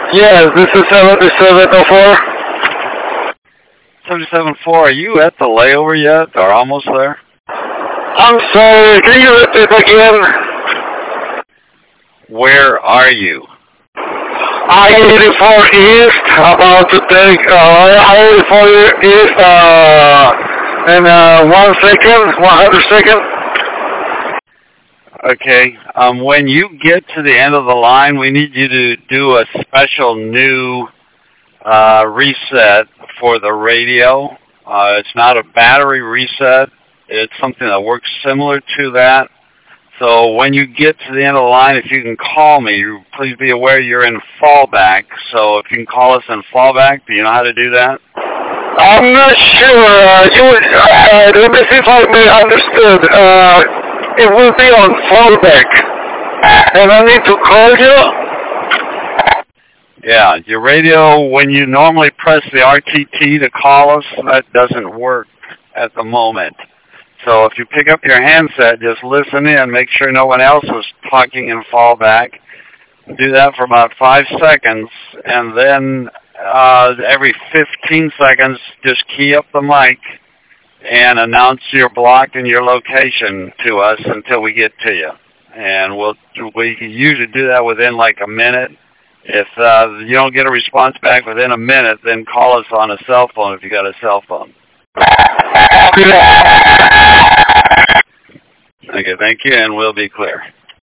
Yes, this is 7704. 77.4, are you at the layover yet, or almost there? I'm sorry, can you repeat again? Where are you? I-84 East, about to take I-84 East in 1 second, 100 seconds. Okay, when you get to the end of the line, we need you to do a special new reset for the radio. It's not a battery reset. It's something that works similar to that. So when you get to the end of the line, if you can call me, please be aware you're in fallback. So if you can call us in fallback, do you know how to do that? I'm not sure. Let me see if I may understood. It will be on fallback. And I need to call you? Yeah, your radio, when you normally press the RTT to call us, that doesn't work at the moment. So if you pick up your handset, just listen in, make sure no one else is talking in fallback. Do that for about 5 seconds, and then every 15 seconds, just key up the mic and announce your block and your location to us until we get to you. And we usually do that within like a minute. If you don't get a response back within a minute, then call us on a cell phone if you got a cell phone. Okay, thank you, and we'll be clear.